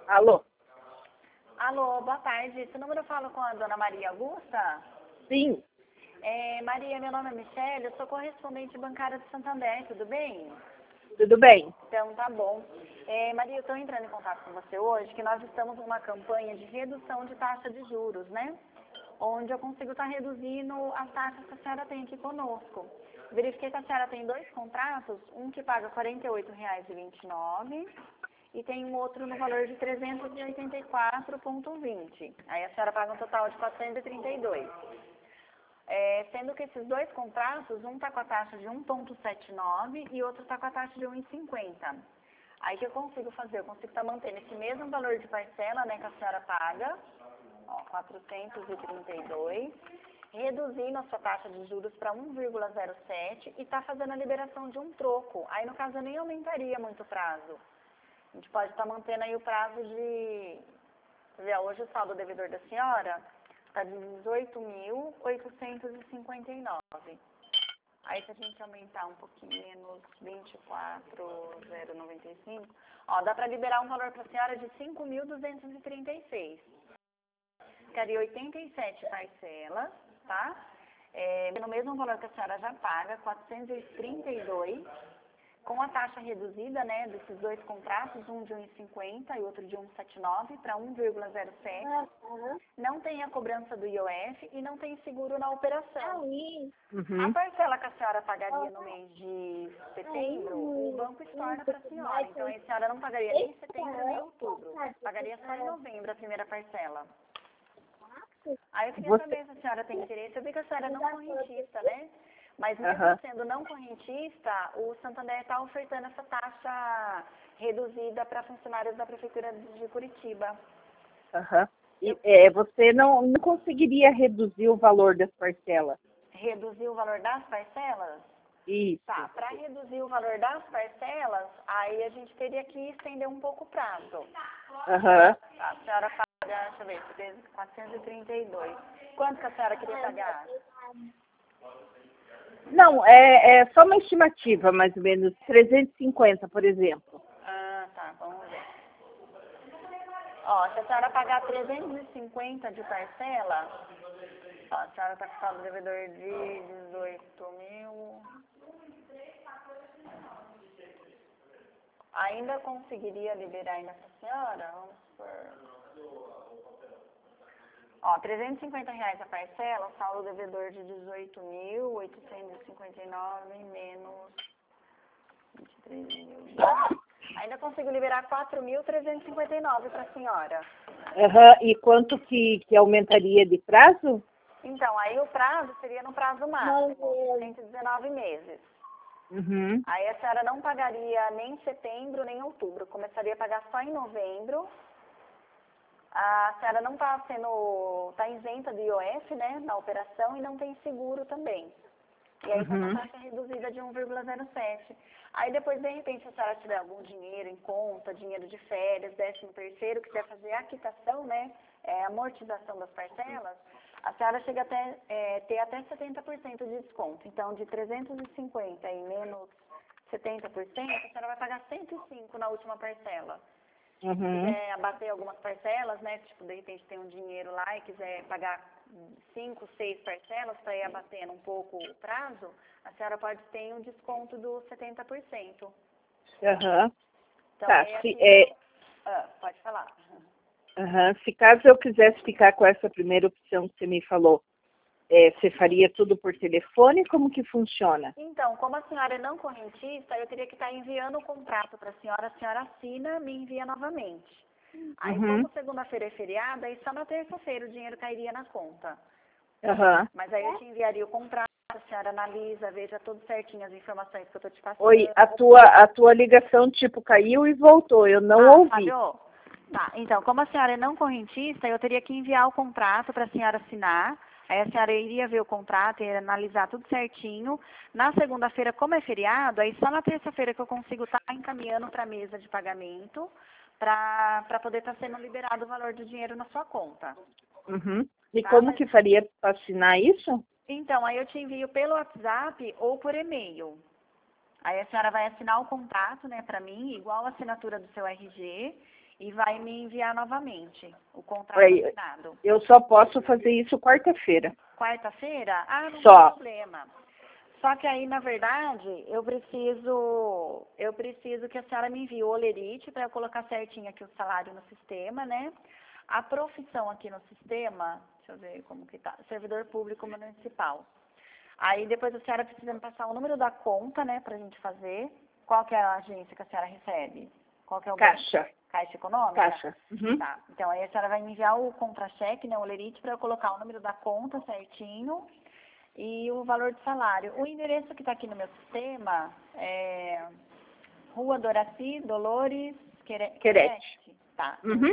Alô? Alô, boa tarde. Esse número eu falo com a dona Maria Augusta? Sim, Maria, meu nome é Michele, eu sou correspondente bancária do Santander, tudo bem? tudo bem. Então, tá bom. Maria, eu estou entrando em contato com você hoje, que nós estamos numa campanha de redução de taxa de juros, né? Onde eu consigo estar reduzindo as taxas que a senhora tem aqui conosco. Verifiquei que a senhora tem 2 contratos, um que paga R$ 48,29 e tem um outro no valor de 384,20. Aí a senhora paga um total de 432. Sendo que esses 2 contratos, um está com a taxa de 1,79 e outro está com a taxa de 1,50. Aí que eu consigo fazer? Eu consigo estar mantendo esse mesmo valor de parcela, né, que a senhora paga, 432, reduzindo a sua taxa de juros para 1,07 e está fazendo a liberação de um troco. Aí, no caso, eu nem aumentaria muito o prazo. A gente pode estar mantendo aí o prazo de... Hoje o saldo devedor da senhora está de 18.859. Aí, se a gente aumentar um pouquinho menos 24.095, dá para liberar um valor para a senhora de 5.236. Ficaria 87 parcelas, tá? No mesmo valor que a senhora já paga, 432, com a taxa reduzida, né, desses 2 contratos, um de 1,50 e outro de 1,79 para 1,07. Não tem a cobrança do IOF e não tem seguro na operação. A parcela que a senhora pagaria no mês de setembro, o banco estorna para a senhora. Então, a senhora não pagaria nem setembro nem outubro. Pagaria só em novembro a primeira parcela. Aí eu queria saber se a senhora tem interesse. Eu vi que a senhora é não correntista, né? Mas mesmo sendo não correntista, o Santander está ofertando essa taxa reduzida para funcionários da Prefeitura de Curitiba. E você não conseguiria reduzir o valor das parcelas? Reduzir o valor das parcelas? Isso. Tá, para reduzir o valor das parcelas, aí a gente teria que estender um pouco o prazo. A senhora paga, deixa eu ver, 432. Quanto que a senhora queria pagar? Não, é só uma estimativa, mais ou menos, 350, por exemplo. Tá, vamos ver. Se a senhora pagar 350 de parcela, a senhora está com saldo devedor de 18.000. Ainda conseguiria liberar ainda essa senhora? Vamos por... R$350 a parcela, saldo devedor de 18.859 menos 23.000. Ainda consigo liberar 4.359 para a senhora. E quanto que aumentaria de prazo? Então, aí o prazo seria no prazo máximo, 119 meses. Aí a senhora não pagaria nem setembro, nem outubro. Começaria a pagar só em novembro. A senhora não está isenta do IOF, né, na operação e não tem seguro também. E aí está com a taxa reduzida de 1,07. Aí depois, de repente, se a senhora tiver algum dinheiro em conta, dinheiro de férias, 13º, quiser fazer a quitação, né, amortização das parcelas, a senhora chega até ter até 70% de desconto. Então, de 350 e menos 70%, a senhora vai pagar 105 na última parcela. Se quiser abater algumas parcelas, né, tipo, de repente tem um dinheiro lá e quiser pagar 5, 6 parcelas para ir abatendo um pouco o prazo, a senhora pode ter um desconto do 70%. Então, Tá, pode falar. Se caso eu quisesse ficar com essa primeira opção que você me falou, você faria tudo por telefone? Como que funciona? Então, como a senhora é não correntista, eu teria que estar enviando o contrato para a senhora assina, me envia novamente. Aí, como segunda-feira é feriado, aí só na terça-feira o dinheiro cairia na conta. Mas aí eu te enviaria o contrato, a senhora analisa, veja tudo certinho as informações que eu estou te passando. Oi, a tua ligação, tipo, caiu e voltou, eu não ouvi. Fábio? Tá, então, como a senhora é não correntista, eu teria que enviar o contrato para a senhora assinar. Aí a senhora iria ver o contrato e analisar tudo certinho. Na segunda-feira, como é feriado, aí só na terça-feira que eu consigo estar encaminhando para a mesa de pagamento para poder estar sendo liberado o valor do dinheiro na sua conta. E como que faria para assinar isso? Então, aí eu te envio pelo WhatsApp ou por e-mail. Aí a senhora vai assinar o contrato, né, para mim, igual a assinatura do seu RG. e vai me enviar novamente o contrato assinado. Eu só posso fazer isso quarta-feira. Quarta-feira? Ah, não só. tem problema. Só que aí, na verdade, eu preciso que a senhora me envie o holerite para eu colocar certinho aqui o salário no sistema, né? A profissão aqui no sistema, deixa eu ver como que tá, servidor público municipal. Aí depois a senhora precisa me passar o número da conta, né, pra gente fazer. Qual que é a agência que a senhora recebe? Qual que é o Caixa. banco? Caixa Econômica? Caixa. Uhum. Tá. Então aí a senhora vai me enviar o contra-cheque, né, o holerite, para eu colocar o número da conta certinho e o valor do salário. O endereço que está aqui no meu sistema é Rua Doraci Dolores Querete. Tá.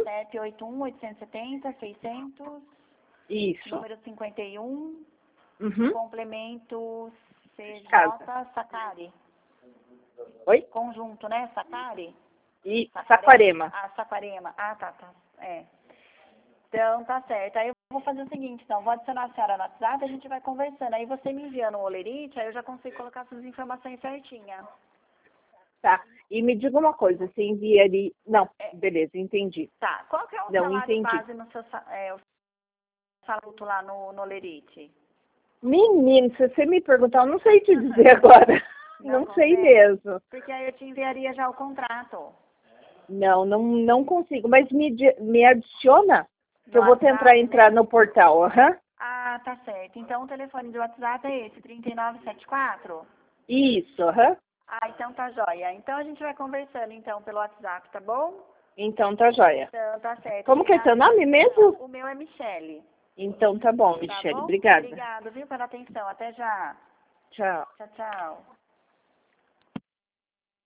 781-870-600. Isso. Número 51. Complemento CJ Sacari. Oi? Conjunto, né? Sacari? E Saquarema. Ah, Saquarema. Ah, tá. Então, tá certo. Aí eu vou fazer o seguinte, então, vou adicionar a senhora no WhatsApp, a gente vai conversando. Aí você me enviando o holerite, aí eu já consigo colocar essas informações certinhas. Tá. E me diga uma coisa, você envia ali... Não, beleza, entendi. Tá. Qual que é o salário base no seu o salário lá no holerite? Menino, se você me perguntar, eu não sei te dizer agora. Não sei mesmo. Porque aí eu te enviaria já o contrato. Não consigo. Mas me adiciona, que eu vou tentar entrar no portal. Ah, tá certo. Então o telefone do WhatsApp é esse, 3974? Isso, Ah, então tá joia. Então a gente vai conversando então pelo WhatsApp, tá bom? Então tá joia. Então tá certo. Como que é seu nome mesmo? O meu é Michele. Então tá bom, Michele. Tá bom? Obrigada. Obrigada, viu, pela atenção. Até já. Tchau. Tchau, tchau.